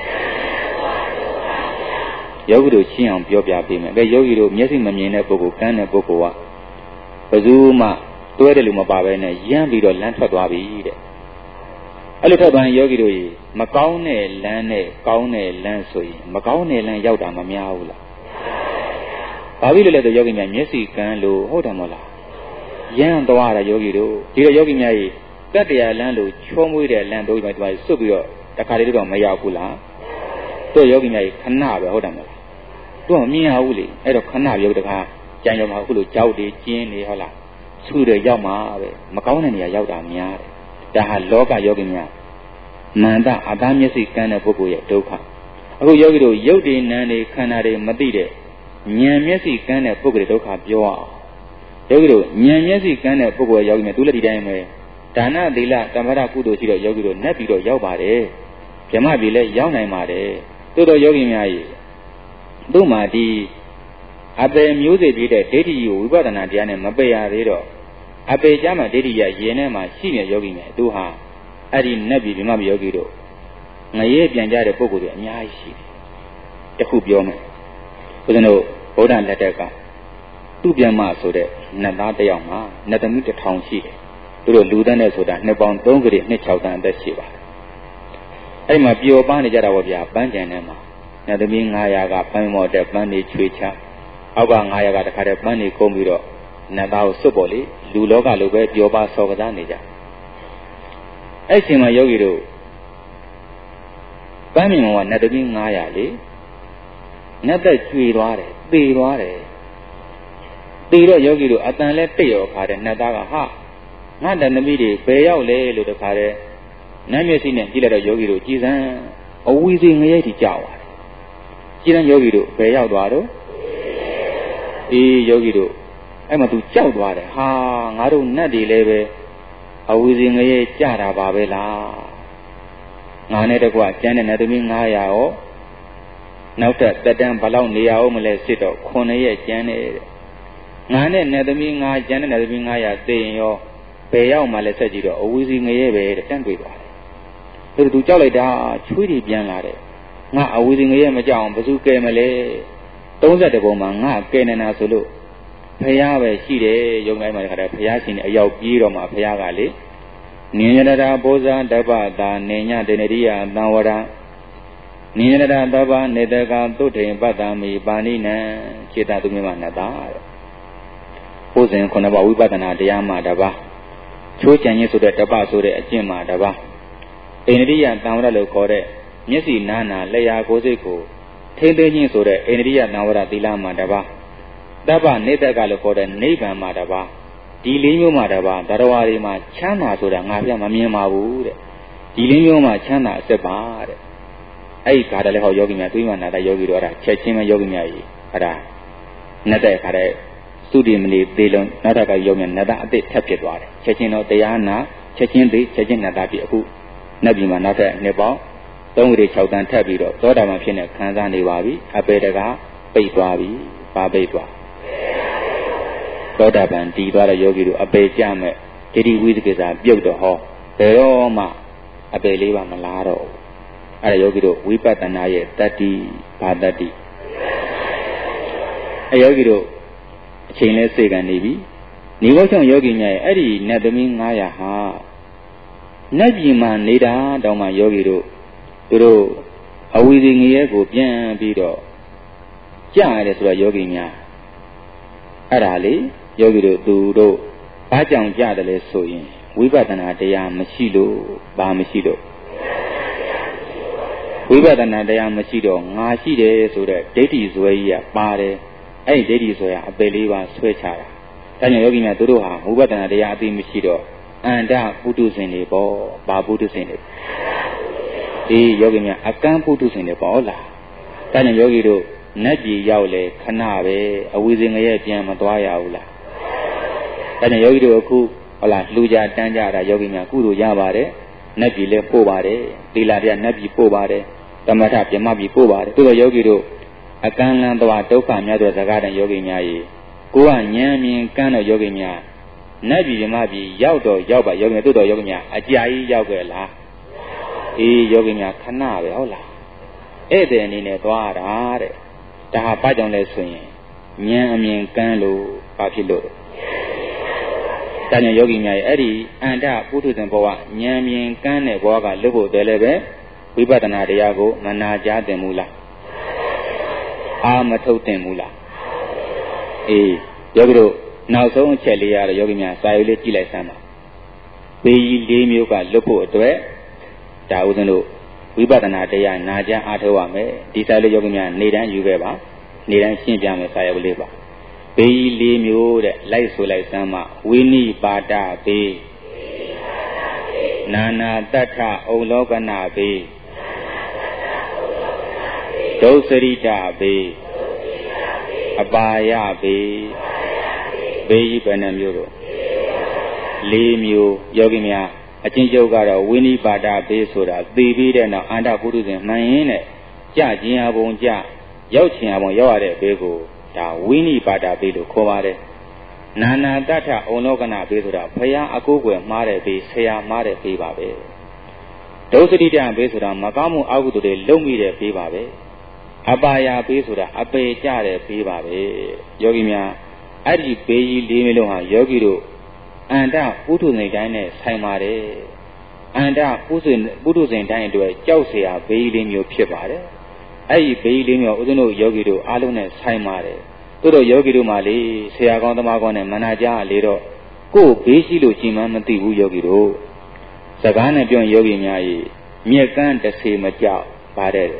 ယောဂီတို့ရှင်းအောင်ပြောပြပေးမယ်ယောဂီတို့မျက်စိမမြင်တဲ့ပုဂ္ဂိုလ်ကန်းတဲ့ပုဂ္ဂိုလ်ကဘယ်သူမှတွဲတယ်လို့မပါပဲနဲ့ရမ်းပြီးတော့လမ်းထွက်သွားပြီတဲ့အဲ့လိုထွက်သွားရင်ယောဂီတို့မကောင်းတဲ့လမ်းနဲ့ကောင်းတဲ့လမ်းဆိုရင်မကောင်းတဲ့လမ်းရောက်တာမများဘူးလားဘာဖြစ်လို့လဲဆိုယောဂီများမျက်စိကန်းလို့ဟုတ်တယ်မဟုတ်လားရမ်းသွားတာယောဂီတို့ဒီတော့ယောဂီများတတ္တရားလမ်းလို့ချောမွေးတဲ့လမ်းတို့ဒီမှာစွတ်ပြီးတော့တခါလေးတော့မရောက်ဘူးလားတို့ယောဂီများခဏပဲဟုတ်တယ်မဟုတ်လားတို့မမြင်ရဘူးလေအဲ့တော့ခဏရုပ်တခါကြံရောက်မှာအခုလိုကြောက်တွေကျင်းနေဟုတ်လားဆူတယ်ရောက်မှာပဲမကောင်းတဲ့နေရာရောက်တာများတယ်ဒါဟာလောကယောဂီများမန္တအသားမျက်စိကန်းတဲ့ပုဂ္ဂိုလ်ရဲ့ဒုက္ခအခုယောဂီတို့ရုပ်တွေနာမ်တွေခန္ဓာတွေမသိတဲ့ဉာဏ်မျက်စိကန်းတဲ့ပုဂ္ဂိုလ်ဒုက္ခပြောအောင်ယောဂီတို့ဉာဏ်မျက်စိကန်းတဲ့ပုဂ္ဂိုလ်ယောဂီများသူလည်းဒီတိုင်းပဲဒါနသီလသမထကုသိုလ်ရှိတော့ယောဂီတို့နဲ့ပြီးတော့ရောက်ပါတယ်ဗြဟ္မပြည်လည်းရောက်နိုင်ပါတယ်သို့တော်ယောဂီများသူ့မှာဒီအပေမျိုးစေ့ပြည့်တဲ့ဒိဋ္ဌိကိုဝိပဿနာတရားနဲ့မပယ်ရသေးတော့အပေကြမှာဒိဋ္ဌိရရင်ထဲမှာရှိနေယောဂီများသူဟာအဲ့ဒီနတ်ပြည်ဗြဟ္မပြည်ယောဂီတို့ငရဲပြန်ကြတဲ့ပုဂ္ဂိုလ်တွေအများကြီးရှိတယ်တခုပြောမယ်ဘုရားတို့ဗုဒ္ဓလက်ထက်ကသူ့ပြန်မဆိုတဲ့နတ်သားတစ်ယောက်မှာနတ်သမီး1000ရှိတယ်သူတို့လူတန်းနဲ့ဆိုတာနှစ်ပေါင်း3ကလေး2-6တန်းအသက်ရှိပါတယ်အဲ့မှာပျော်ပါနေကြတာပေါ့ဗျာပန်းကြံထဲမှာနတ်သမီး900ကပန်းမော်တဲ့ပန်းတွေချွေချအောက်က900ကတခါတည်းပန်းတွေကုန်းပြီးတော့နတ်သားကိုစွတ်ပေါ်လေလူလောကလိုပဲပျော်ပါစော်ကစားနေကြအဲ့ချိန်မှာယောဂီတို့ပန်းမြင်မော်ကနတ်သမီး900လေနတ်သက်ကျွေသွားတယ်သေသွားတယ်သေတော့ယောဂီတို့အတန်လဲတိတ်ရောခါတဲ့နတ်သားကဟာငါတန်သမီးတွေဘယ်ရောက်လဲလို့တခါတည်းနတ်မျက်စိနဲ့ကြည့်လိုက်တော့ယောဂီတို့ကြည်စမ်းအဝီစီငရဲထိကြောက်သွားတယ်ကြည်စမ်းယောဂီတို့ဘယ်ရောက်သွားတော့ယောဂီတို့အဲ့မှာသူကြောက်သွားတယ်ဟာငါတို့နတ်တွေလည်းပဲအဝီစီငရဲကြတာပါပဲလားငါနဲ့တကွကျန်တဲ့နတ်သမီး900ရောနောက်ထပ်တက်တန်းဘလောက်နေရအောင်မလဲစစ်တော့9ရက်ကျန်တယ်ငါနဲ့နတ်သမီး9ကျန်တဲ့နတ်သမီး900သိရင်ရောဘယ်ရောက်မှလဲဆက်ကြည့်တော့အဝီစီငရဲပဲတဲ့တန်းတွေ့သွားတယ်သူကြောက်လိုက်တာချွေးတွေပြန်လာတယ်ငါအဝီစီငရဲမကြောက်အောင်ဘယ်သူကဲမလဲ30ပုံမှာငါကဲနေတာဆိုလို့ဖယားပဲရှိတယ်ယုံတိုင်းမှာတခါတည်းဖယားရှင်အရောက်ပြေးတော့မှဖယားကလေနိညတရာဘောဇာတပ္ပတာနေညတေနရိယသံဝရနိညတရာတပ္ပနေတကသုထေပတ္တမိပါဏိနံခြေတသူမြတ်နတ်တာတဲ့ဘုဇင်ခုနှစ်ပါးဝိပဿနာတရားမှာတပါးချိုးကြံရင်းဆိုတဲ့တပ္ပဆိုတဲ့အကျင့်မှာတပါးအိန္ဒိယသံဝရလို့ခေါ်တဲ့မျက်စိနာနာလက်ရာကိုယ်စိတ်ကိုထိမ့်သိမ်းခြင်းဆိုတဲ့အိန္ဒိယသံဝရသီလမှာတပါးတပ္ပနေတကလို့ခေါ်တဲ့နိဗ္ဗာန်မှာတပါးဒီလေးမျိုးမှာတပါးတရားဝါတွေမှာချမ်းသာဆိုတာငါပြမမြင်ပါဘူးတဲ့ဒီလေးမျိုးမှာချမ်းသာအစစ်ပါတဲ့အဲ့ဒီခါတည်းလည်းဟောယောဂီများတွေးမှနာတဲ့ယောဂီတို့အဲ့ဒါချက်ချင်းပဲယောဂီများကြီးအဲ့ဒါနဲ့တဲ့ခါတည်းသုတိမဏိသေးလုံးနောက်တစ်ခါယောဂီများနတ်အစ်ထပ်ဖြစ်သွားတယ်ချက်ချင်းတော့တရားနာချက်ချင်းသေးချက်ချင်းနတ်ပြည့်အခုနတ်ပြည်မှာနောက်ထပ်နှစ်ပေါင်း3ဝိ6တန်းထပ်ပြီးတော့သောတာပန်ဖြစ်နေခံစားနေပါပြီအပေတကပိတ်သွားပြီပါပိတ်သွားသောတာပန်တည်သွားတဲ့ယောဂီတို့အပေကြမဲ့ဒိဋ္ဌိဝိသေကိစ္စပြုတ်တော့ဟောဘယ်တော့မှအပေလေးပါမလားတော့အဲ့ဒါယောဂီတို့ဝိပဿနာရဲ့တတ္တိဘာတတ္တိအယောဂီတို့အချိန်လဲစေကန်နေပြီနေဘောချောင်းယောဂီများရဲ့အဲ့ဒီနတ်သမီး900ဟာနတ်ပြည်မှာနေတာတောင်မှယောဂီတို့သူတို့အဝီစီငရဲကိုပြန်ပြီးတော့ကြားရတယ်ဆိုတော့ယောဂီများအဲ့ဒါလေယောဂီတို့သူတို့ဘာကြောင့်ကြားတယ်လဲဆိုရင်ဝိပဿနာတရားမရှိလို့ဘာမရှိလို့ဝိပဿနာတရားမရှိတော့ငါရှိတယ်ဆိုတဲ့ဒိဋ္ဌိဇွဲကြီးကပါတယ်အဲ့ဒီဒိဋ္ဌိဇွဲကအပေလေးပါဆွဲချတာဒါကြောင့်ယောဂီများတို့ဟာဝိပဿနာတရားအသိမရှိတော့အန္တပုထုဇဉ်တွေပေါ့ဘာပုထုဇဉ်တွေအေးယောဂီများအကန့်ပုထုဇဉ်တွေပေါ့လားဒါကြောင့်ယောဂီတို့နတ်ပြည်ရောက်လေခဏပဲအဝီစင်ငရဲပြန်မသွားရဘူးလားဒါကြောင့်ယောဂီတို့အခုဟုတ်လားလှူကြတန်းကြတာယောဂီများကုသိုလ်ရပါတယ်နတ်ပြည်လည်းပို့ပါတယ်သီလတရားနတ်ပြည်ပို့ပါတယ်သမထပြမပြည်ပို့ပါတယ်သို့သောယောဂီတို့အကန့်လန်းသွားဒုက္ခများတဲ့ဇဂတဲ့ယောဂီများကြီးကိုကဉာဏ်မြင်ကန်းတဲ့ယောဂီများနတ်ပြည်ပြမပြည်ရောက်တော့ရောက်ပါယောဂီများသို့သောယောဂီများအကြာကြီးရောက်ခဲ့လားအေးယောဂီများခဏပဲဟုတ်လားဧည့်သည်အနေနဲ့သွားတာတဲ့ဒါဟာဘာကြောင့်လဲဆိုရင်ဉာဏ်အမြင်ကန်းလို့ဘာဖြစ်လို့ဒါကြောင့်ယောဂီများရဲ့အဲ့ဒီအန္တပုထုဇဉ်ဘဝဉာဏ်မြင်ကန်းတဲ့ဘဝကလွတ်ဖို့တည်းလည်းပဲဝိပဿနာတရားကိုမနာကြားသင်ဘူးလားအာမထုတ်သင်ဘူးလားအေးယောဂီတို့နောက်ဆုံးအချက်လေးရတော့ယောဂီများစာရွက်လေးကြည့်လိုက်စမ်းပါပေကြီး4မျိုးကလွတ်ဖို့အတွက်ဒါဥစဉ်တို့ဝိပဿနာတရားနာကြားအားထုတ်ရမယ်ဒီစာလေးယောဂီများနေတန်းယူခဲ့ပါနေတန်းရှင်းပြမယ်စာရွက်လေးပါပေကြီး4မျိုးတဲ့လိုက်ဆိုလိုက်စမ်းပါဝိနိပါဒပေနာနာတတ္ထဩလောကနာပေဒုစရိတပေအပါယပေဘေးကြီးပဲနှမျိုးတို့4မျိုးယောဂီများအချင်းချုပ်ကတော့ဝိနိပါဒဘေးဆိုတာသိပြီးတဲ့နောက်အန္တပုထုဇဉ်မှန်ရင်နဲ့ကြခြင်းအပုံကြရောက်ခြင်းအပုံရောက်ရတဲ့ဘေးကိုဒါဝိနိပါဒဘေးလို့ခေါ်ပါတယ်နာနာတတ္ထဩလောကနာဘေးဆိုတာဘုရားအကိုးကွယ်မှားတဲ့ဘေးဆရာမှားတဲ့ဘေးပါပဲဒုစရိတဘေးဆိုတာမကောင်းမှုအကုသိုလ်တွေလုံမိတဲ့ဘေးပါပဲအပါယဘေးဆိုတာအပေကြတဲ့ဘေးပါပဲယောဂီများအဲ့ဒီဘေးကြီး4မျိုးလုံးဟာယောဂီတို့အန္တပုထုဇဉ်တိုင်းနဲ့ဆိုင်ပါတယ်အန္တပုထုဇဉ်တိုင်းအတွက်ကြောက်เสียဘေးကြီး4မျိုးဖြစ်ပါတယ်အဲ့ဒီဘေးကြီး4မျိုးဥစဉ်တို့ယောဂီတို့အားလုံးနဲ့ဆိုင်ပါတယ်တို့တော့ယောဂီတို့မှလေဆရာကောင်းသမားကောင်းနဲ့မနာကြလေတော့ကိုယ်ဘေးရှိလို့ရှင်မမသိဘူးယောဂီတို့စကားနဲ့ပြောရင်ယောဂီများကြီးမြက်ကန်းတစ်စေမကြောက်ပါတယ်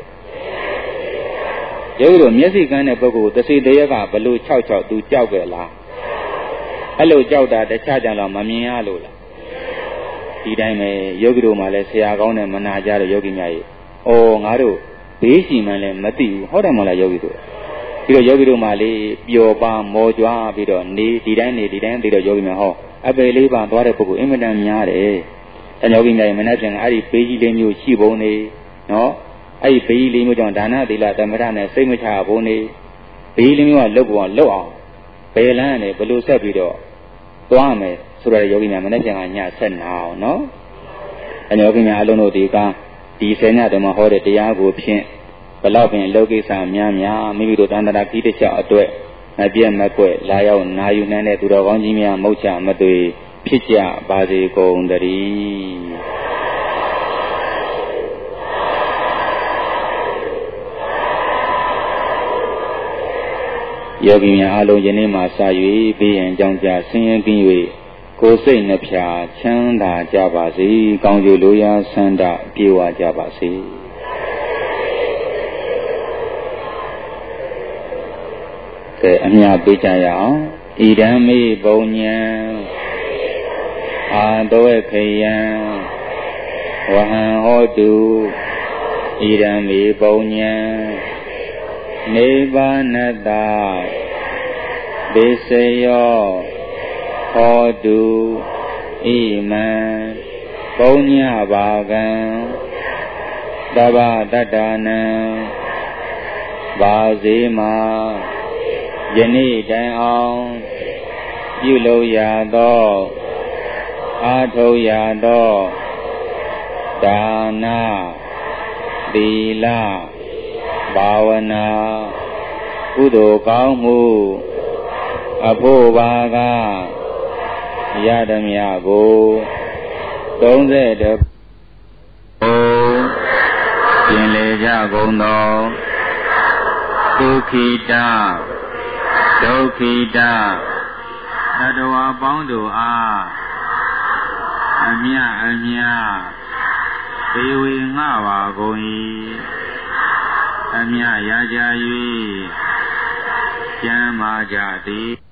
ယောဂီတို့မျက်စိကန်းတဲ့ပုဂ္ဂိုလ်တစ်စေတရက်ကဘလို့6သူကြောက်ကြလားအဲ့လိုကြောက်တာတခြားကြောင့်တော့မမြင်ရလို့လားဒီတိုင်းပဲယောဂီတို့မှလည်းဆရာကောင်းနဲ့မနာကြတဲ့ယောဂီများကြီးဩငါတို့ဘေးရှိမှန်းလည်းမသိဘူးဟုတ်တယ်မဟုတ်လားယောဂီတို့ပြီးတော့ယောဂီတို့မှလေပျော်ပါမောကြွားပြီးတော့နေဒီတိုင်းနေဒီတိုင်းပြီးတော့ယောဂီများဟောအပေလေးပါသွားတဲ့ပုဂ္ဂိုလ်အင်မတန်များတယ်အဲယောဂီများရဲ့မနေ့ကအဲ့ဒီဘေးကြီး4မျိုးရှိပုံနေနော်အဲ့ဒီဘေးကြီး4မျိုးကြောင့်ဒါနသီလသမထနဲ့စိတ်မချဘုံနေဘေး4မျိုးကလုတ်အောင်လုတ်အောင်ဘယ်လန်းနဲ့ဘလို့ဆက်ပြီးတော့သွားမယ်ဆိုတော့ယောဂီများမနေ့ကညဆက်နာအောင်နော်အဲယောဂီများအလုံးတို့ဒီ10ညတည်းမှာဟောတဲ့တရားကိုဖြင့်ဘလောက်ပင်လောကိစ္စများမိမိတို့တန်တရာကြီးတစ်ချက်အတွက်ပြတ်မကွက်လာရောက်နာယူနှံတဲ့သူတော်ကောင်းကြီးများမုတ်ချမသွေဖြစ်ကြပါစေကုန်သတည်းယောဂီများအားလုံးယနေ့မှစ၍ပြီးရင်ကြောင့်ကြဆင်းရဲကင်း၍ကိုယ်စိတ်နှဖျားချမ်းသာကြပါစေကောင်းကျိုးလိုရာဆန္ဒပြေဝကြပါစေကဲအမြတ်ပေးကြရအောင်ဣဒံမေပုံညံအာတောခယံဝဟံဟောတုဣဒံမေပုံညံနိဗ္ဗာနတဒေစယောဟောတုဣမံပုံညဘာကံတဗ္ဗတတ္တနံဘာဇေမာယနေ့တိုင်အောင်ပြုလုပ်ရသောအားထုတ်ရသောဒါနသီလဘာဝနာကုသိုလ်ကောင်းမှုအဖို့ပါကရသမျှကို30ပြင်လေကြကုန်သောဒုက္ခိတဒုက္ခိတသတ္တဝါပေါင်းတို့အားအမြသေဝေငှပါကုန်၏အမြရကြ၍ကျမ်းမာကြသည်